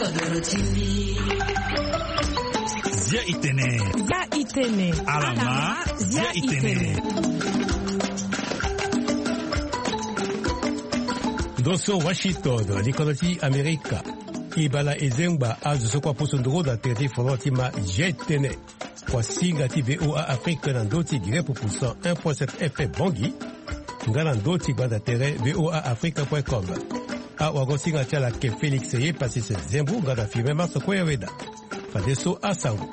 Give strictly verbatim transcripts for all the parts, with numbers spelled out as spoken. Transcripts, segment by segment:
Zia itene. Zia itene. Alama. Zia itene. Doso Washington, likoloti Amerika. Ibala ezengba azusokwa posondoro da terti folotima jetene. Kwa singa ti V O A Afrique nandoti girepu pour cent un virgule sept F M Bongi. Ngana ndoti gwada tere V O A Africa point com. A wagosinga tiala ke Félix ye pasi se zembu ngada firme marso kweweda. Fadeso a sango.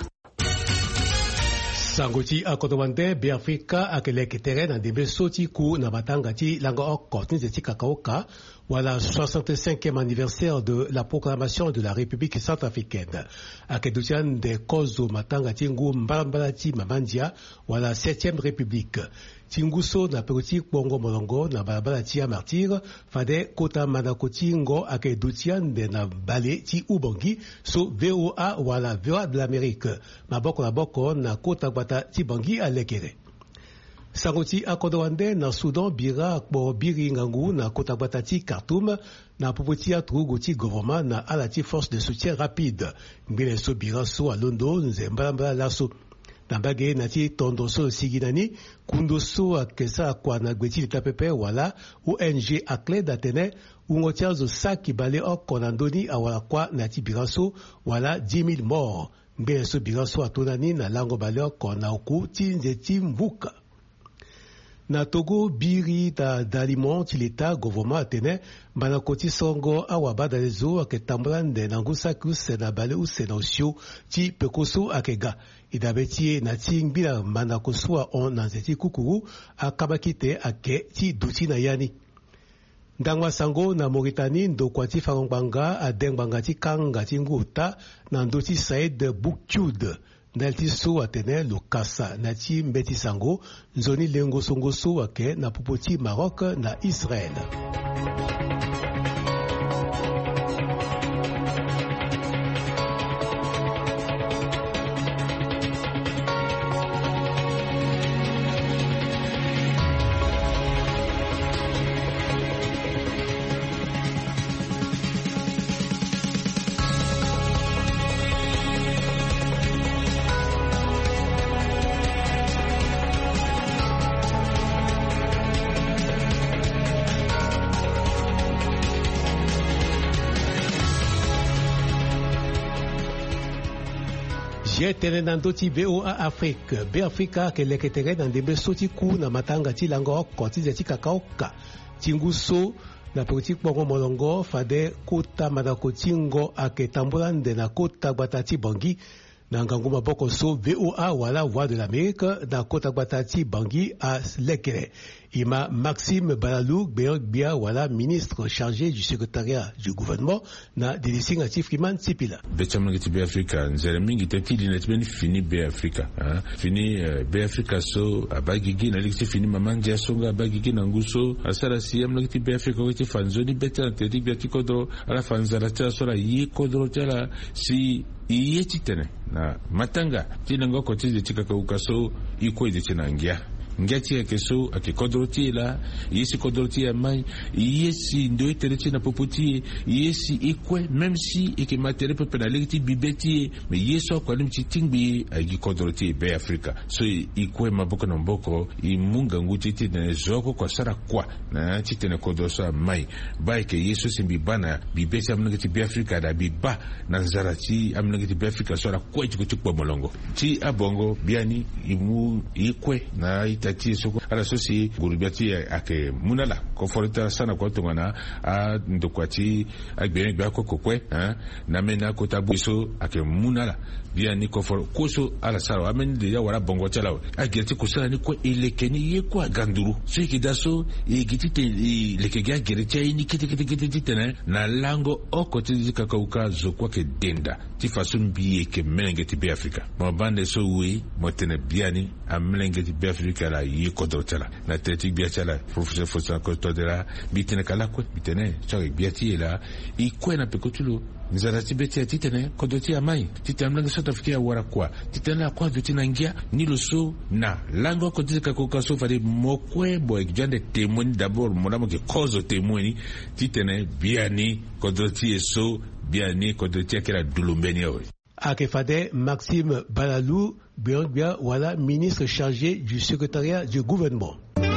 Sangoti a kotowande be Afrika akeleke tere na debe soti ku na batanga ti langa okot ni ti kakaoka. Voilà soixante-cinquième anniversaire de la proclamation de la République centrafricaine. Akedutian de Kozo Matanga Tingu Mbalambalati Mamandia, voilà septième République. Tinguso na Peruti Bongo Molongo na Balabalati Martyr, Fade Kota Manakotingo Akedutian de na Bale Ti Ubongi, so V O A, voilà Voix de l'Amérique. Maboko la Boko na Kota Bata Tibangi à Lekere. Sangoti akodowande na Soudan bira bo biri ngangu na kota batati Khartoum na popotia trugoti gouvernement na alati force de soutien rapide ngile so bira so a Londo nzembamba laso na bage na ti tondo so siginani kundo so akesa kwa na gweti litapepe wala O N G akle datene ungotia zo saki bale okonandoni awala kwa na ti bira so wala dix mille morts ngile so bira so atonani na lango bale okona oku ti nzeti mbuka. Na Togo biri da d'aliments ti l'État gouvernement atene banakoti songo awabada lezo aketambrande nangusa kuse na bale use na osio ti pekoso akega idabeti na ti ngbila manakosua on na nzeti kukuru akabakite ake ti duti na yani. Ndangwa sango na Mauritanie ndokwa ti farongbanga adengbanga ti kanga ti nguta na ndoti Saïd Boukioud. Nalti so atene lokasa na ti mbeti sango nzoni lengo songo so ake na popoti Maroc na Israël. Tene nandoti V O A Afrique, B Africa ke leketere na ndembe soti ku na matanga ti lango okoti zeti kakaoka. Tinguso na politique bongo molongo fade kota manakotingo ake tambulande na kota batati bangi na nganguma boko so V O A wala Voix de l'Amérique na kota batati bangi a lekere. Ima Maxime Balalou Bia wala ministre chargé du secrétariat du gouvernement na Délicinga Tifriman Tipila. Bechamanga ti B Africa nzeramingi tati dinetbeni fini B Africa. Fini B Africa so abagigi na likti fini mamanja songa abagigi na nguso asara siyam likti B Africa witi fanzoni beta tedi biati kodro ala fanzara cha sora yi kodro chala si iye titene na matanga tinango kotizi chikaka ukaso iko izi chinangia ngati ya keso akikodroti la yesi kodroti ya mai yesi ndo tereti na popoti yesi ikwe même si eke matere pe penaliti bibeti me yeso kwa limchi tingbi agi kodroti be Afrika so ikwe maboko na mboko imunga nguti ti na zoko kwa sara kwa na ti tene kodrosa mai ba ke yeso simbi bana bibeti amnagati be Afrika da biba na nzarati amnagati be Afrika sara kwa jiko kwa molongo ti abongo biani imu ikwe na tati soko ala sosi gurubiati ake munala konforta sana kwa tungana a ndokwati agbere gba kokokwe na mena ko tabuso ake munala bia ni konfor koso ala sara amen de ya wara bongo chala ageti kusala ni ko elekeni ye kwa ganduru so ikidaso igitite lekega gerete ni kiti kiti kiti tena na lango okoti zikakauka zokwa ke denda ti fasun biye ke melengeti be Afrika mo bande so wi mo tene biani a melengeti be Afrika la la yi kodrotela na tetik biachala professeur Fosa Kotodera bitene kala ko bitene chawe biati la i kwena pekotulu nzarati beti titene kodoti amai titamlanga South Africa wara kwa titena kwa vitina ngia ni loso na lango kodika kokaso fari mokwe boy jande témoin d'abord monamo ke cause témoin titene biani kodoti eso biani kodoti akela dulumbeni awe Akefade Maxime Balalou Biangbia wala ministre chargé du secrétariat du gouvernement.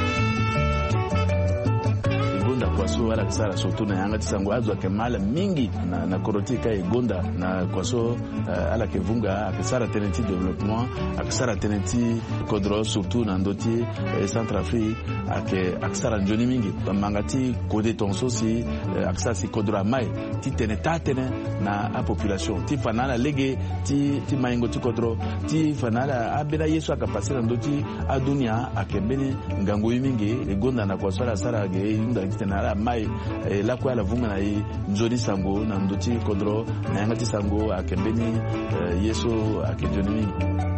Kwaso wala kisara surtout na yanga tisango azwa kemala mingi na na korotika igonda na kwaso uh, ala kevunga akisara tenenti développement akisara tenenti kodro surtout na ndoti eh, Centrafrique ake akisara njoni mingi mangati kode tonso si uh, akisara si kodro mai ti teneta tene na a population ti fanala lege ti ti maingo ti kodro ti fanala abela yesu akapasira ndoti adunia akembeni ngango mingi igonda na kwaso ala sara ge inda tena mai la kwa la vunga na nzori sango na ndoti kodro na yangati sango akembeni yeso akejoni.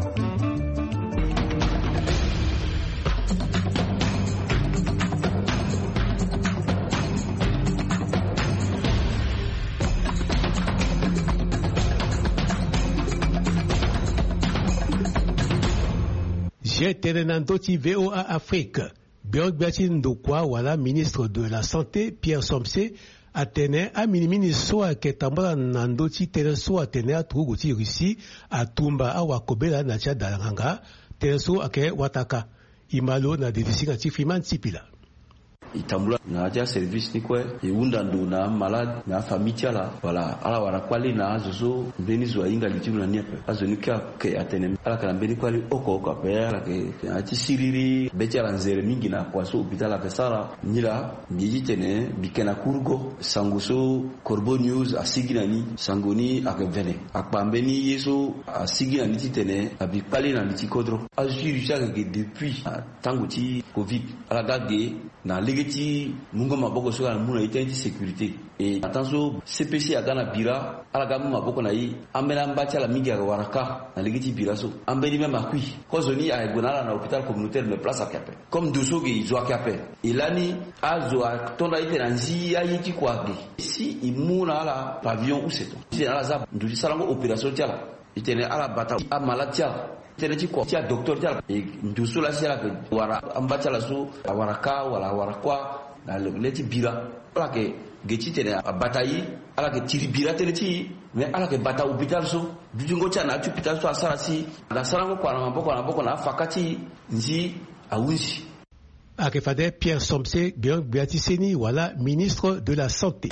J'étais dans Ndoti V O A Afrique. Biangbia Ndokwa wala ministre de la santé Pierre Somse atene a minimini soa ketambala nandoti tereso atene a Truguti Russie atumba a wakobela na cha dalanga tereso ake wataka imalo na divisinga tifriman tipila itambula na aja service ni kwe iunda ndo na malade na famille la voilà ala wara kwali na zozo beni zo inga litibu na niepe azo nika ke atene ala kana beni kwali oko oko pe ala ke ati siriri becha la nzere mingi na kwaso hospital la pesara nila bijitene bikena kurgo sanguso Corbo News asigina ni sangoni akevene akpambeni yeso asigina ni titene abikali na litikodro azuri chaque que depuis tanguti covid ala gage na legeti mungo maboko soka na muna ite sécurité et attention C P C agana bira ala gamu maboko na yi amela mbacha la mingi ya waraka na legeti bira so ambeli même akui kozoni a egonala na hôpital communautaire me place akape comme dosoge izo akape ilani azo tonda ite na nzi ya yiti kwage si imuna ala pavillon ou c'est tout ala za ndu salango opération tiala itene ala bata a malatia teneti ko tia docteur tia e nduso la sia la wara ambacha la so waraka wala warakwa na leti bira ala ke geti tene batayi ala ke tiri bira teneti mais ala ke bata hôpital so dujungo tia na hôpital so asara si na sarango kwa na maboko na boko na fakati nzi awunzi Akefade Pierre Somse Biangbia Seni wala ministre de la santé.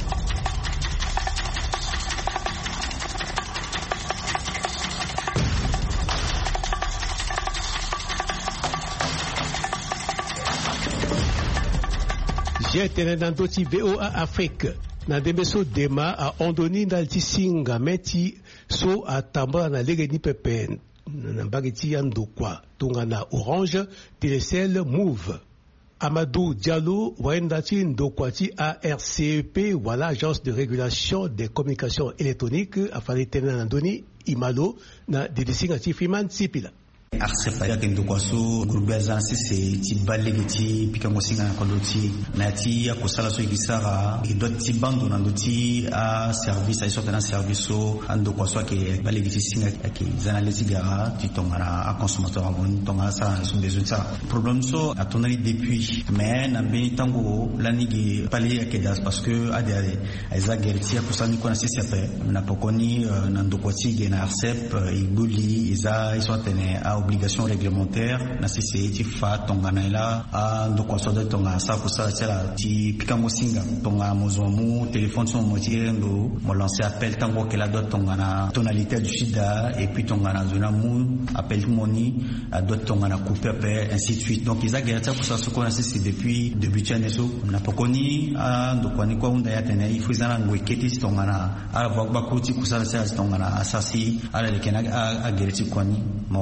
J'étais dans Ndoti V O A Afrique. Na demeso dema a ondoni ndalti singa meti so atamba na legeni pepe na bageti ya Ndokwa tunga na Orange Telecel Move. Amadou Diallo waendati Ndokwati A R C E P wala agence de régulation des communications électroniques afali tena na ndoni imalo na didisinga tifriman sipila. Arsepa ya kendo kwaso groupe azansi se ti balegeti pikango singa na koloti na ti ya kosala so igisara e doti bando na doti a service ay sota na service so ando kwaso ke balegeti singa ke zana leti gara ti tongara a consommateur abon tonga sa so besoin ça problème so a tonali depuis mais na beni tango lanigi pali ke das parce que a de aiza gerti ya kosani kona sisiape na pokoni na ndokwati ge na Arsep e guli iza isotene a obligation réglementaire na C C ti fa tongana ila a ndoko soda tonga sa ko sa tela ti pikango singa tonga mozomu téléphone son moitié ndo mo lancer appel tango que la doit tongana tonalité du sida et puis tongana zona mu appel moni a doit tongana couper après ainsi de suite donc ils a géré ça pour ça ce qu'on a c'est depuis début de année so na pokoni a ndoko ni kwa unda ya tena il faut zana ngweketi tongana a va ba kuti kusala sa tongana asasi ala lekena a géré ti kwani mawana que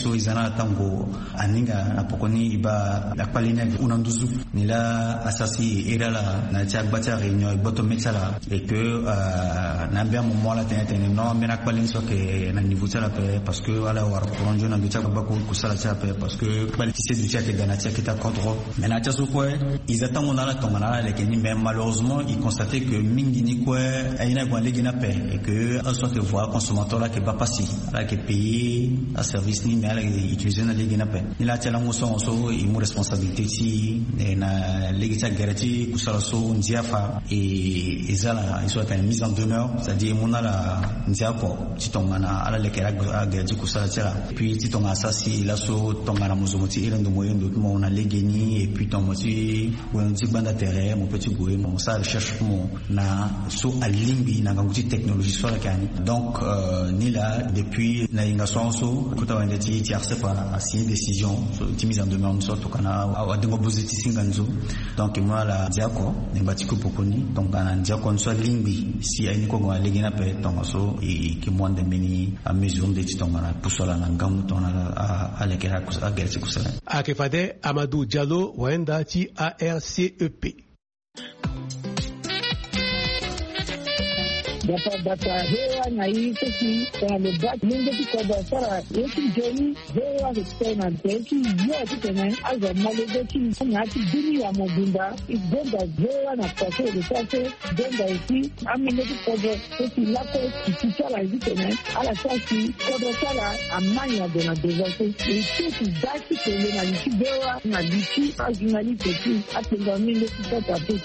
so izana tango aninga na pokoni iba la palina unanduzu nila asasi erala na tiak batia réunion boto metsala et que euh, na bien moment la tene tene non mais na palin so que na niveau ça la paix parce que ala war pronjo na tiak bako kusala ça paix parce que qualité du tiak gana tiak ta contrôle mais na tiak so quoi ils attendent on a la tomana les keni mais malheureusement ils constataient que mingi ni quoi ayina kwa legi na paix et que en soit que voir consommateur là qui va passer là qui payer à service ni mais là utiliser na legi na paix ni la tiak ngo so so il mo responsabilité si na legi tiak garati kusala so ndiafa et ezala ils sont une mise en demeure c'est-à-dire mon ala ndiako titongana ala lekera garati kusala tiak puis titonga sasi la so tongana muzomoti irendo moyendo mo na legeni et puis tomoti on dit banda terre mon petit boy mon ça recherche mon na so alimbi na ngouti technologie sur la cani donc euh, ni là depuis na ingason so kota wende ti ti accepte à signer décision so ti mise en demeure so to kana a dengo bozeti singanzo donc moi la diako ne batiko pokoni donc ana diako so limbi si ay ko ngwa legena pe tonga so et qui moins de mini à mesure de ti tonga na pusola na ngamu tona a lekera ku a gerti kusala akefade Amadou Diallo wenda ti A R C E P. Data data hewa na hii sisi kwa mbaki mungu kwa sara yetu jeni hewa kitena teki yote tena aza malezeki na ati dini ya mobimba igonga hewa na pase de pase donda ici amene kwa sisi lako kisichala hizi tena ala sasi kwa sala amanya de na dezote ici dati tele na ici hewa na ici ajinali teki atenda mimi kitata tu.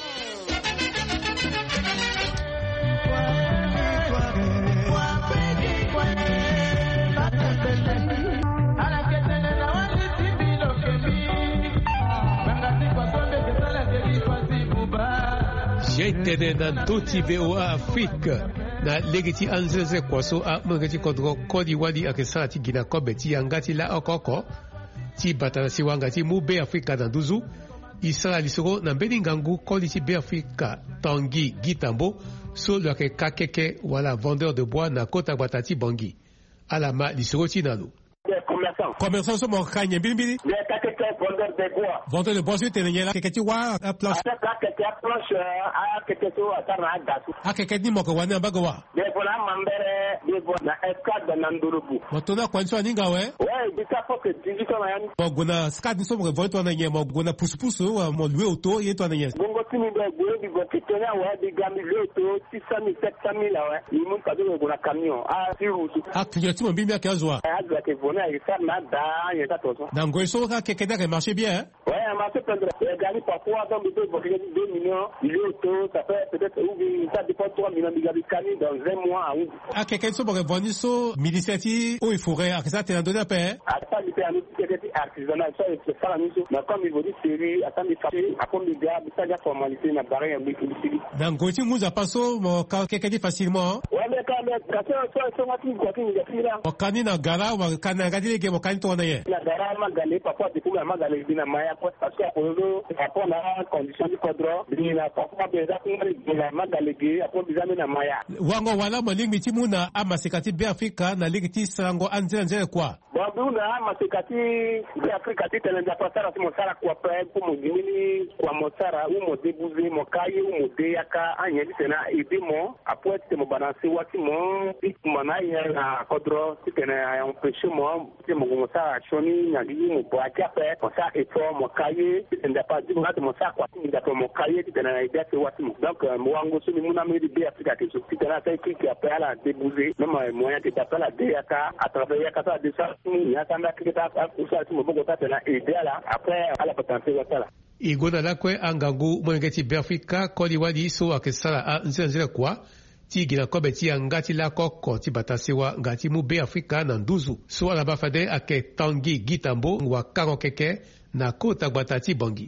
J'étais dans Doti V O A Afrique na legiti anzeze kwaso a mangati kodro kodi wadi akesa ti gina kobe ti angati la okoko ti batana si wangati mu be Afrika na duzu isra lisoro na beningangu kodi ti be Afrika Tanguy Gitambo so lo ke kakeke wala vendeur de bois na kota batati bangi alama lisoro ti nalo commerçant so mo kanye bilibili de kakeke vendeur de bois vendeur de bois so tenye la keketi wa a planche a keke planche a keke so atara gasu a keketi mo ko wana baga wa de bona mambere de bois na escade na ndorobu motona kwanso aninga we ouais bita faut que digital na yani mo gona skade so mo voito na nye mo gona pusupusu wa mo louer auto yeto na nye bongo timi de go di go kitena wa di gami auto six cent mille sept cent mille wa ni mun ka do gona camion a si route a clienti mo bimbi akazwa a za ke vona isa na da yeta tozo na ngoiso ka kekeda ke marché bien hein ouais a marché prendre et gagner parfois dans deux deux millions il auto ça fait peut-être ou ça dépend trois millions de gabicani dans un mois ou a kekeda so mo vendre so ministère o il faudrait à ça te donner à paix a pas de paix à nous kekeda artisanal ça c'est ça la mission mais comme il veut dire série attendre de à comme il y a ça la formalité na barrière mais publicité na ngoti muza paso mo ka kekeda facilement ouais mais quand mais ça ça ça m'a dit quoi qu'il y a là o kanina gara wa kana ngadi ke mo kan to na ye la gara magale parfois depuis la magale bina maya parce que pour rapport à condition du cadre bina parfois déjà pour la magale ge après bizame na maya wango wala malingi timuna amasikati be Afrika na ligiti sango anzela nzela kwa babuna amasikati be Afrika titenda pasara simo sara kwa pa pour mo gimini kwa mosara ou mo débuser mo kaye ou mo deyaka anya tena edimo après te mo balancer wati mo ikmana ya na cadre tena empêcher mo te mo mo sara choni nyagi mo boakia pe mo sa effort mo kaye tenda pas du mo mo sa kwa tinda to mo kaye tena idea se wati mo donc mo wango so mi muna me be Afrika ke so tena ta ki ki après la débuser même moyen que t'appelles la deyaka à travers ya kata de ça ya kanda kita usa mo bogo ta tena idea la après à la potentiel wata igona lakwe angangu mwengeti be Afrika kodi wadi so akesala a nzenzele kwa ti gina kobe ti angati la koko ti batasiwa ngati mu be Afrika na nduzu so ala bafade ake Tanguy Gitambo wa karo keke na kota batati bangi.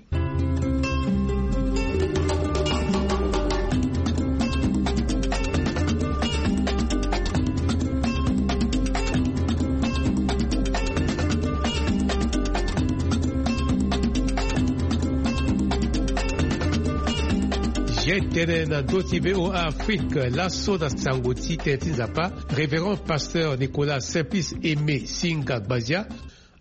J'étais dans Doti V O A Afrique, l'assaut dans Sangoti Tetinzapa, révérend pasteur Nicolas Simplice Aimé Singa Gbazia,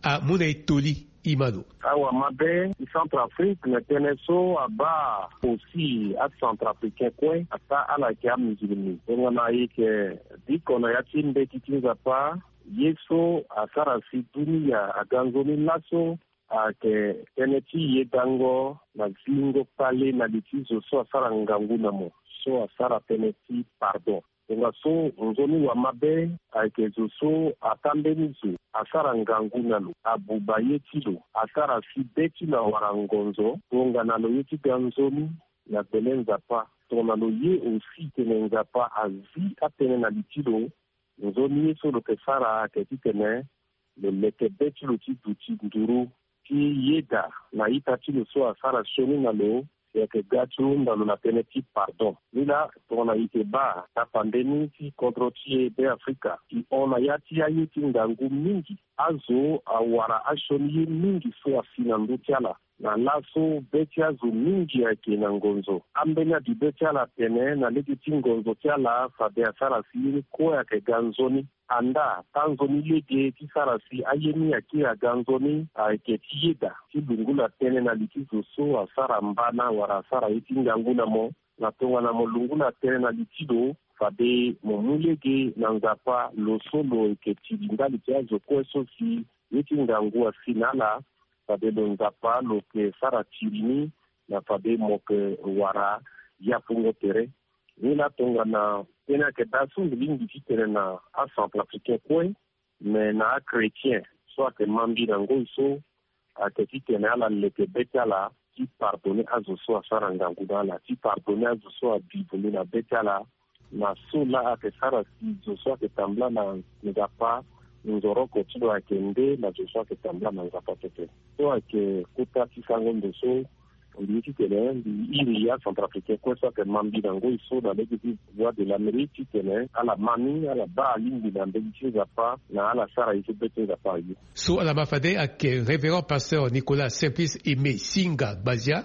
a muna itoli imano. Awa mabe Centrafrique ne teneso aba aussi à Centrafricain kwe ata ala kia mzilimi. Ngana yake diko na yatimbe kitinza pa yeso asara situni ya aganzoni laso ake teneti yedango na zingo pale na litizo so asara nganguna mo so asara teneti pardon. Nga so nzoni wa mabe ake zoso atambenizo asara nganguna lo abuba yetilo asara fibeti na warangonzo tonga na lo yeti ganzoni na belenza pa tona lo ye aussi tenenza pa azi atene na litilo nzoni yeso lo kesara ake titene le lekebeti lo tiduti nduru ki yeda na itatilo so asara shoni na lo yake gatu ndalo na peneti pardon. Nila tona ite ba ta pandemi ki kontrotie be Afrika ki ona yati ya yiti ngangu mingi azo awara ashoni mingi so afina ndutiala na laso beti azo mingi yake na ngonzo ambenya di beti ala pene na legiti ngonzo tiala fabe asara siri ko yake ganzoni anda tanzoni lege ti sarasi ayemi yake ya ganzoni ake tiyeda ti lungula tene na litizo so asara mbana wara asara iti nganguna mo na tonga na molungula tene na litido fabe momulege na nzapa losolo eke tilingali tiazo kweso si iti ngangua sinala fabe lo nzapa lo ke sara tirini na fabe moke wara yapungo tere nila tonga na tena ke dasu lingi titene na a Centrafricain kwe me na a chrétien so ake mambi na ngoiso ake titene ala leke bete ala ti pardonne azo so asara nganguna ala ti pardonne azo so a bibuli na bete ala na so la ake sara si zo so ake tambla na ngapa nzoroko tilo ake nde na zo so ake tambla na ngapa tete so ake kuta tisango ndoso ndi titene ndi iri ya Centrafricain kwa so ake mambi na ngoiso na legiti voix de l'Amérique titene ala mami ala ba lingi na mbegi zapa na ala sara iti bete zapa yu. So ala mafade ake révérend pasteur Nicolas Simplice Aimé Singa Bazia.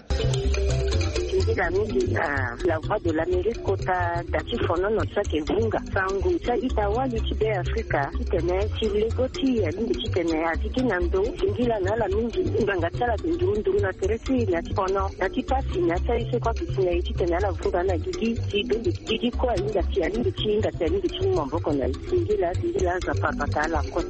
La la la voix de l'Amérique kota dati fono no sake vunga sangu sa itawa libe Afrika kitene chilegoti ya lingi kitene atiki nando ngila na la mingi nganga tsala ndurunduru na teresi na fono na tipasi na sai se kwa kitene kitene la vunga na gigi tibendi gigi kwa inga tia lingi chinga tia lingi chimwa mboko na ngila ngila za papa kala kwa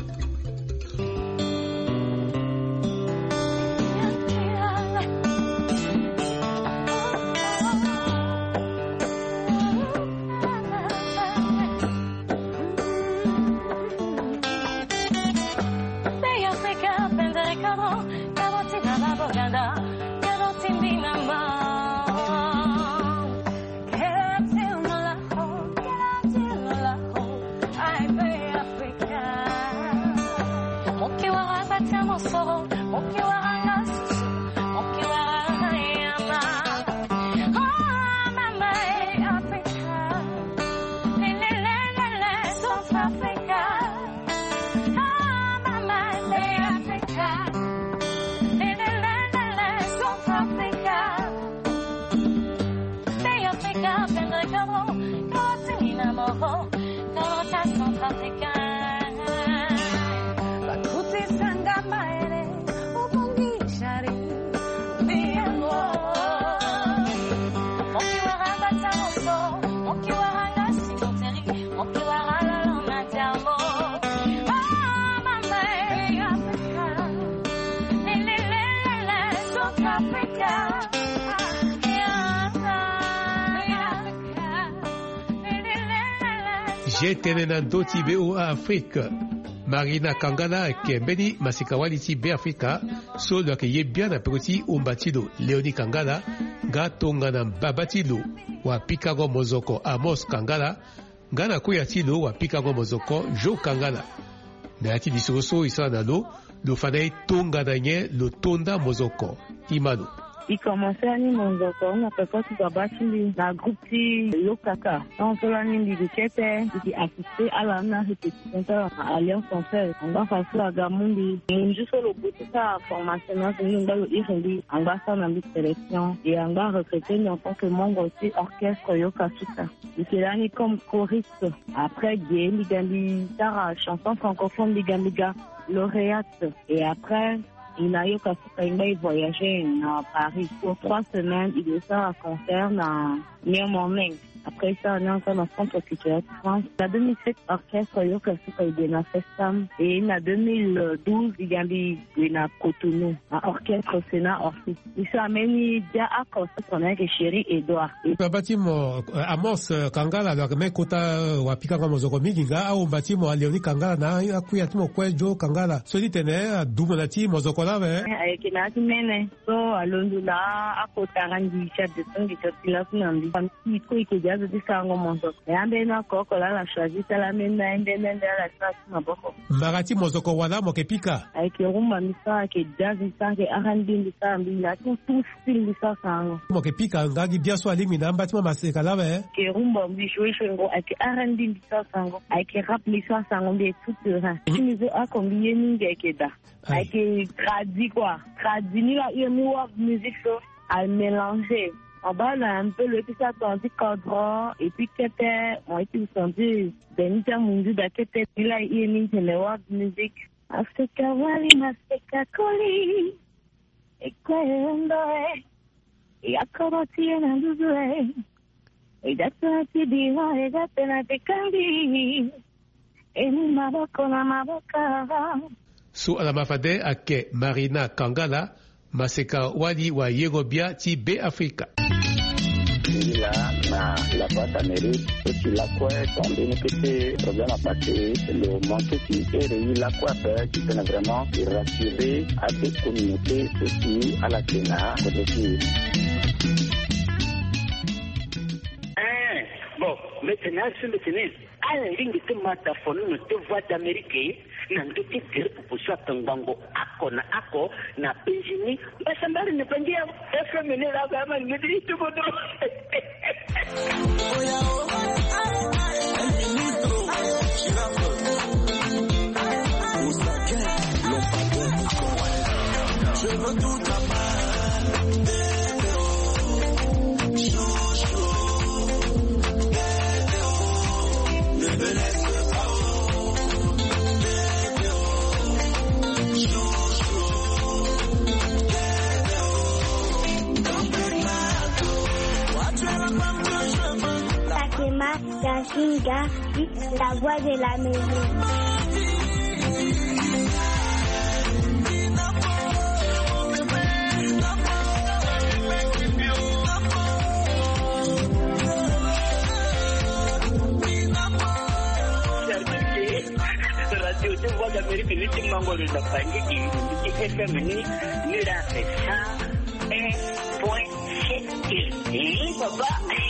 Jetene doti be o Afrique. Marina Kangana kembeni masikawali ti be Afrika so lo ke ye bien apeti umbatido Leoni Kangana ga tonga na babatilo wa Pikago Mozoko Amos Kangana gana kuya tilo wa Pikago Mozoko Jo Kangana na ati disoso isa na lo lo fanai tonga na nye lo tonda Mozoko imano Il commençait à nous montrer qu'on a fait quoi tout à battre la groupe qui Yokaka. On se l'a mis du Kété, qui assistait à la répétition à Alliance Française. On va faire la Gamundi. On juste le bout de sa formation, on va le Irendi, on va faire une sélection et on va recruter en tant que membre aussi orchestre Yokasuka. Et c'est là comme choriste. Après, Gué, Ligambi, Tara, chanson francophone Ligambiga, lauréate. Et après, il a eu qu'à voyager à Paris pour trois semaines. Il est à un concert à Néo-Morning. Après ça, on est encore dans le centre culturel de France. En deux mille sept, l'orchestre Yokasuka est dans Festam. Et en deux mille douze, il y a eu à Cotonou, un orchestre Sénat Orsi. Il s'est amené à Akos, on a Chéri Edouard. Le bâtiment Amos Kangala, le mec Kota Wapika Mozoko Miginga, au bâtiment Léonie Kangala, na Akuyatimo Kwejo Kangala. Celui tenait Doumonati Mozokola, avec une atmene. So, à Londula, à Kota Randi, chef de son, qui est là, Nandi. Comme si il y a des sangs au monde. Et un ben encore, on a choisi la même, un ben de la station. Marati Mozoko Wana, Mokepika. Avec le rumba, Missa, avec jazz, Missa, avec Arandi, Missa, il y a tout style Missa Sango. Mokepika, Ngagi, bien soit Limina, bâtiment Massekala, hein. Que rumba, jouer avec Arandi, Missa Sango, avec rap, Missa Sango, des tout de rien. Si nous avons combien de Keda, avec tradi quoi, tradi, nous avons une musique à mélanger. En bas, on a un peu le petit attendu cadran, et puis Kété, on a été entendu, Benita Mundu, da Kété, il a eu une musique. Afrika wali, Maseka Koli, et quoi, Ndoe, et Akoroti, et Nandouzoué, et Datati Diwa, et Datena Tekandi, et Maboko, na Maboka. Su alamafade ake Marina Kangala, Maseka wali wa Yegobia ti B Africa. Là, na la boîte d'Amérique, c'est la quoi, quand on a problème à passer, le manque qui est la quoi faire, qui peut vraiment rassurer à des communautés aussi à la Sénat, aussi. Bon, maintenant, je me tenais à la ligne de Mataphone, de voix d'Amérique. Nanti tikir pusat tengbango ako na ako na pensioni basambari na pandia F M ni agama ngidi itu bodoh. Je veux tout Yashinga, la voix de la maison. Radio de voix d'Amérique, le petit mango de la famille qui est féminin, nous l'a fait ça, un point sept. Et papa,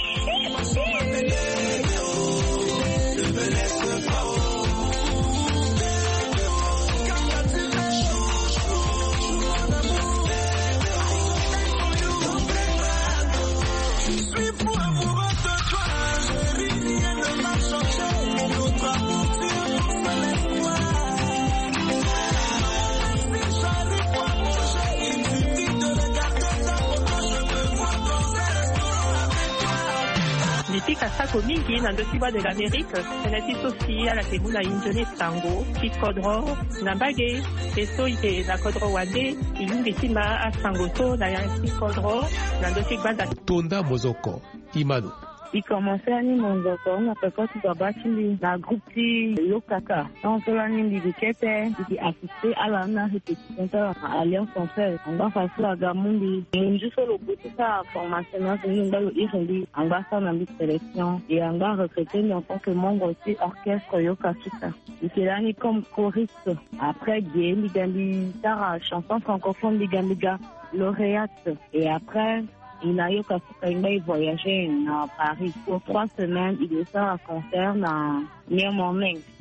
Kasako mingi na ndosiba de l'Amérique, senati sosi ala temuna injone sango, ki kodro, na bage, peso ite na kodro wande, ilungi tima a sangoto na yansi kodro, na ndosiba da. Tonda Mozoko, Imanu. Il commençait à nous montrer qu'on a fait quoi tout à battre la groupe qui Yokaka. On se l'a mis du Kété, qui assistait à la répétition à Alliance Française. On va faire la Gamundi. On juste le bout de sa formation, on va le Irendi, on va faire une sélection et on va recruter en tant que membre aussi orchestre Yokasuka. Et c'est là comme choriste. Après, Gué, Ligambi, Tara, chanson francophone Ligambiga, lauréate. Et après, il a eu qu'à voyager à Paris pour trois semaines. Il est à un concert à Néo-Morning.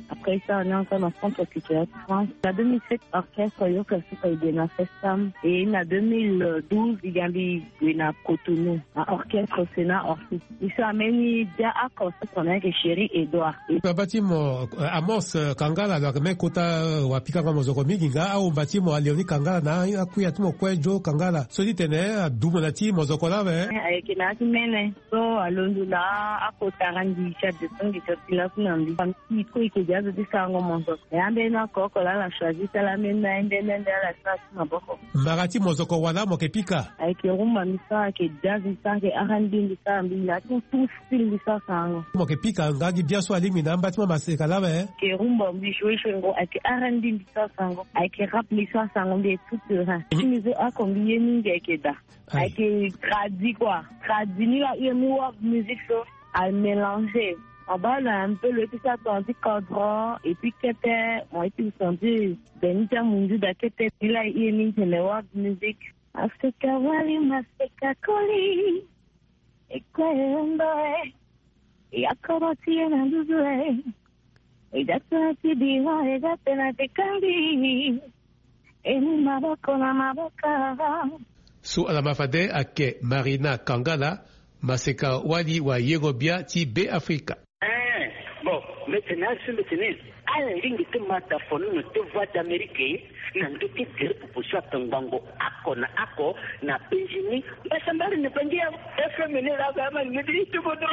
Après ça, on est encore dans le centre culturel de France. En deux mille sept, orchestre Yokosuka Idena Festam. Et en deux mille douze, il y a eu Cotonou, un orchestre Sénat Orsi. Ils sont amenés à cause qu'on a que Chéri Edouard. Batimo Amos Kangala, donc mais kota wapika kama zoko miginga au batimo Leoni Kangala na akuya tumo kwejo Kangala. So ditene dumona ti mozoko la ve. Avec na timene so alondula akotarandi chat de son qui sortila kunambi. Famille ko ikoja de sango mozoko. Yambe na koko la la choisi la mena ndende la sa maboko. Marati mozoko wana mokepika. Avec rumba misa ke jazz misa ke arandi misa mbila tout tout style misa sango. Mokepika ngagi biaso alimi na batimo maseka la ve. Ke rumba mbishwe shwengo avec arandi misa sango. Avec rap misa sango de tout terrain. Mizo akombiye mingi keda. Avec tradi quoi. Tradi ni la yemiwa musique so à mélanger. En bas, on a un peu le petit attendu cadran, et puis qu'était, on a été senti, Benita Mundu d'Akete, il a eu une web musique. Africa Wali, Maseka Koli, et quoi, et et à Koroti, et à Douzoué, et d'Atlati Diwa, et d'Atlati Kandi, et Maboko, na Maboka. Sous Alamafade, Ake Marina Kangala, Maseka Wali, wa Yerobia, ti B Africa. Bon, maintenant, je me tenais à la ligne de Mataphone, de voix d'Amérique, n'a pas été clair pour soit un bango, ako na ako, na Benjamin, mais ça m'a ne pas dire, elle fait mener la gamme, elle me dit tout bon.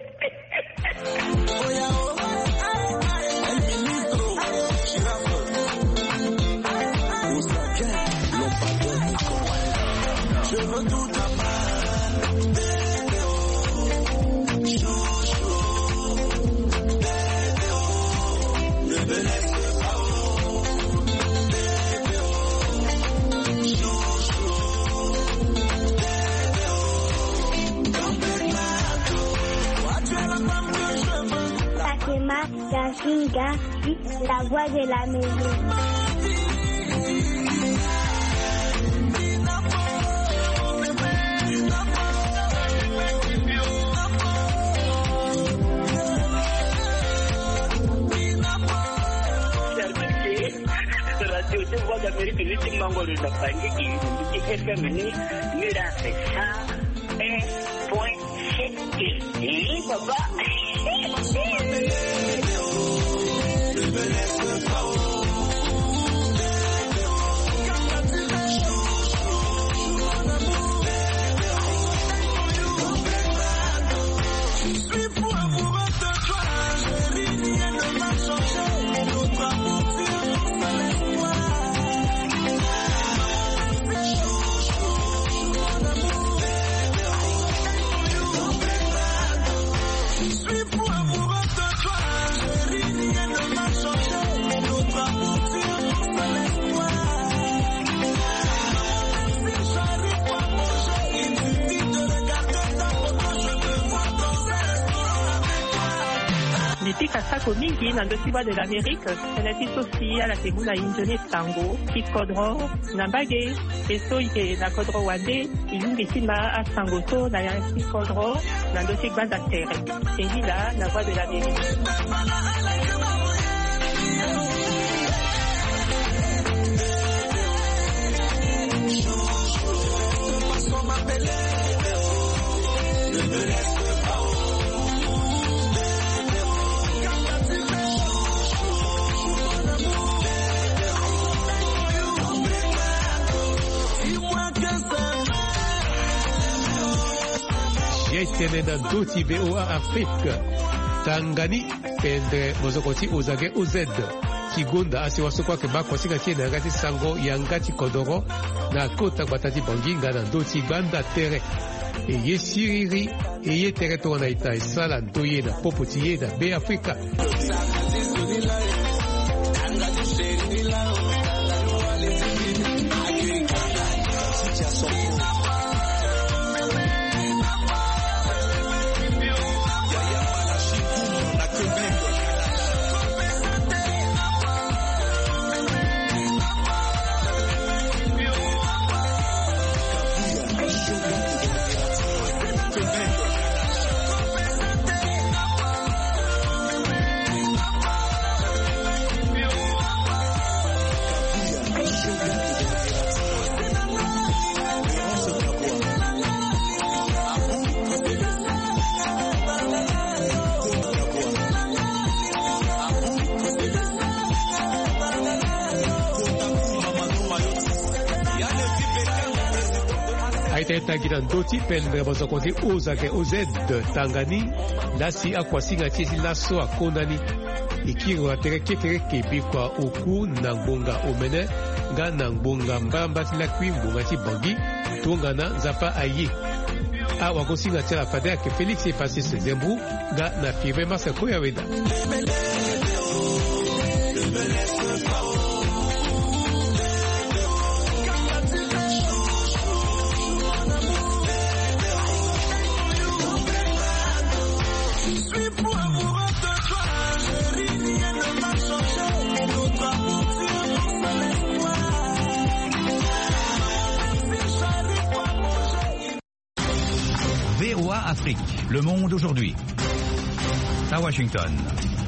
Je veux tout Gasinga, la voix de la maison. Radio de voix d'Amérique, l'ultime mango de la famille qui est féminine, nous l'a fait ça, un point sept. Et papa, Kasako mingi na ndosiba de l'Amérique, senati sosi ala temuna injone tango, kikodro, na mbage, eso ike na kodro wande, ilungi sima a sangoto na ya kikodro, na ndosi gbanda tere. Eli la, na voix de l'Amérique. Tene Doti B O A Afrique Tangani pendre mozokoti uzage uzed Kigunda asiwasokwa ke bakwasika tiene ngati sango yangati kodoro na kota batati banginga na Doti banda tere e yesiriri e yetere to na ita sala ntoye na popotiye na B Africa. etagira ndoti pene bazokozi ozake oz tangani lasi akwasinga tiesi laso akondani ikiro atereke tereke bikwa oku na ngbonga omene nga na ngbonga mbamba tilakwi ngbonga ti bangi tongana zapa aye a wakosinga tela fadea ke Félix e passé ses embrouilles nga na firme masa koya weda. V O A Afrique, le monde aujourd'hui. À Washington.